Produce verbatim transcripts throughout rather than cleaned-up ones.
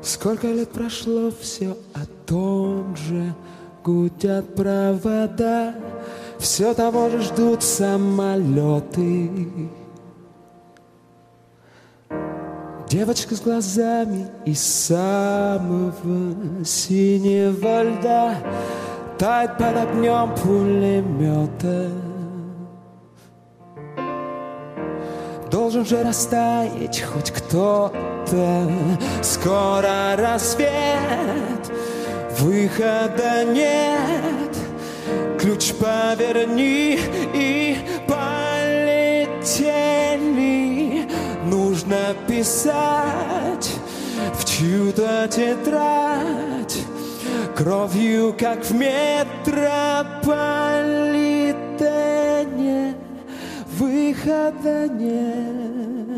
Сколько лет прошло, все о том же. Гудят провода, все того же ждут самолеты. Девочка с глазами из самого синего льда тает под огнем пулемета. Должен же растаять хоть кто-то. Скоро рассвет, выхода нет. Ключ поверни и полетели. Нужно писать в чью-то тетрадь кровью, как в метрополитене. Выхода нет.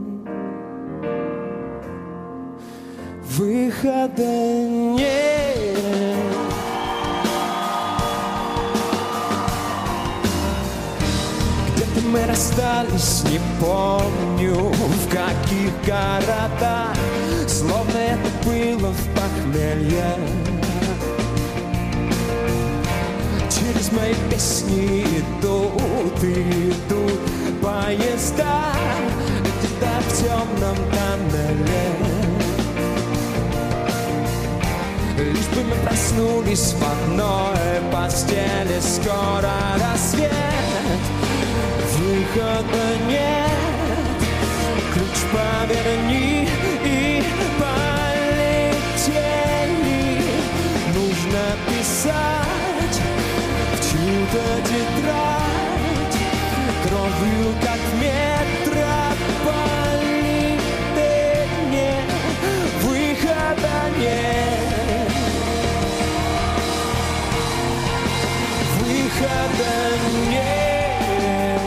Выхода нет. Где-то мы расстались, не помню в каких городах. Словно это было в похмелье. Через мои песни идут и идут поезда, где-то в темном тоннеле. Лишь бы мы проснулись в одной постели. Скоро рассвет, выхода нет. Ключ поверни и полетели. Нужно писать в чью-то тетрадь кровью, как в метрополитене. Выхода нет. Выхода нет.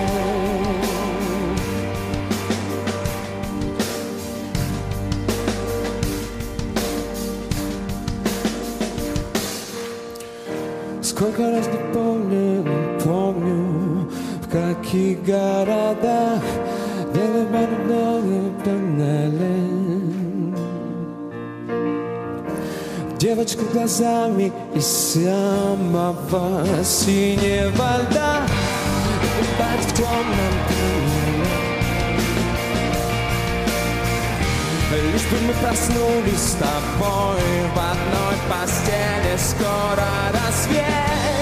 Сколько раз не помню, помню, в каких городах делали много тоннели. Девочка глазами из самого синего льда купать в темном тоннеле. Лишь бы мы проснулись с тобой в одной постели. Скоро рассвет,